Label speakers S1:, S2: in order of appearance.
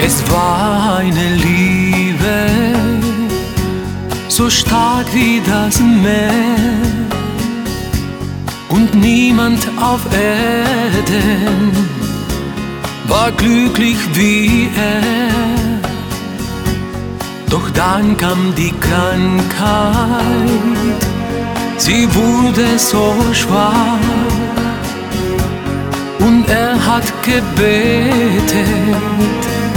S1: Es war eine Liebe, so stark wie das Meer, und niemand auf Erden war glücklich wie er. Doch dann kam die Krankheit, sie wurde so schwach, und er hat gebetet